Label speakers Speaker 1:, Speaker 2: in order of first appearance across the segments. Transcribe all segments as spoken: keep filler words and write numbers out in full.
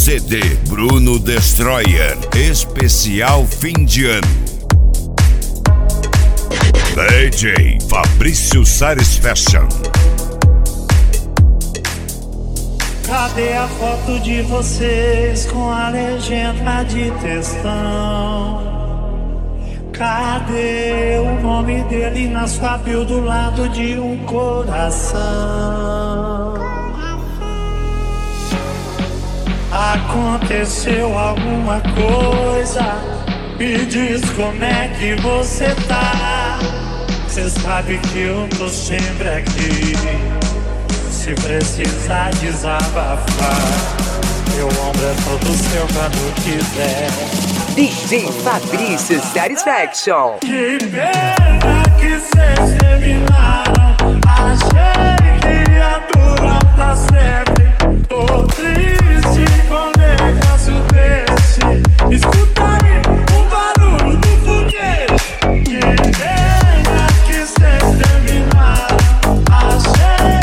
Speaker 1: C D Bruno Destroyer, especial fim de ano. D J Fabrício Satisfaction.
Speaker 2: Cadê a foto de vocês com a legenda de textão? Cadê o nome dele na sua bio do lado de um coração? Aconteceu alguma coisa? Me diz como é que você tá. Cê sabe que eu tô sempre aqui. Se precisar desabafar, meu ombro é todo seu quando quiser.
Speaker 3: D J Fabrício Satisfaction.
Speaker 2: Que pena que cês terminaram. Achei que ia durar pra sempre. Tô triste com negócio desse. Escuta aí o barulho do foguete. Que pena que cês terminaram. Achei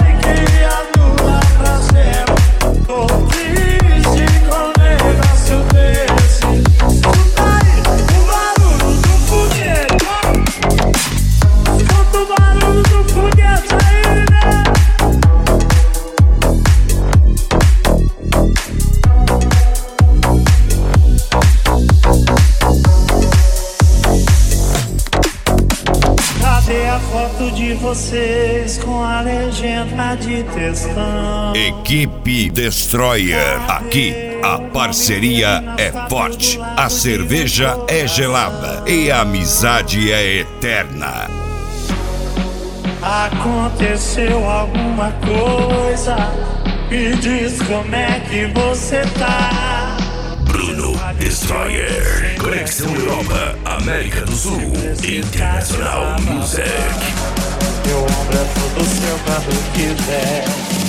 Speaker 2: de vocês com a legenda de textão.
Speaker 1: Equipe Destroyer. Aqui a parceria é forte, a cerveja é gelada e a amizade é eterna.
Speaker 2: Aconteceu alguma coisa? Me diz como é que você tá.
Speaker 4: Bruno Destroyer. Conexão Europa, América do Sul, Internacional Music.
Speaker 2: Meu ombro é todo seu quando quiser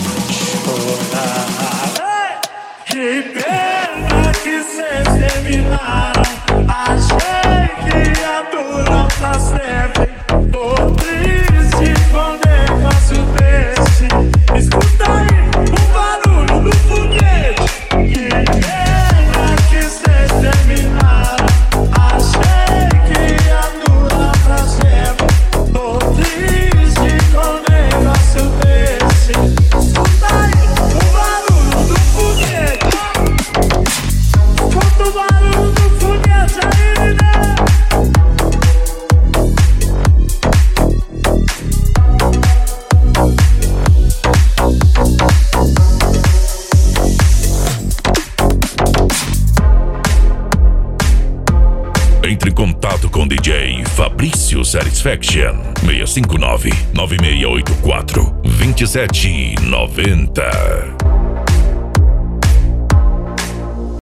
Speaker 2: chorar. Que pena que cês terminaram. Achei que ia durar pra sempre. Tô triste com negócio desse. Escuta aí o barulho do foguete. Que pena que cês terminaram. Achei que ia durar pra sempre. Tô triste com negócio desse. Escuta aí o barulho do foguete. Escuta o barulho do foguete aí, né?
Speaker 4: Entre em contato com D J Fabrício Satisfaction. seis cinco nove, nove seis oito quatro, dois sete nove zero.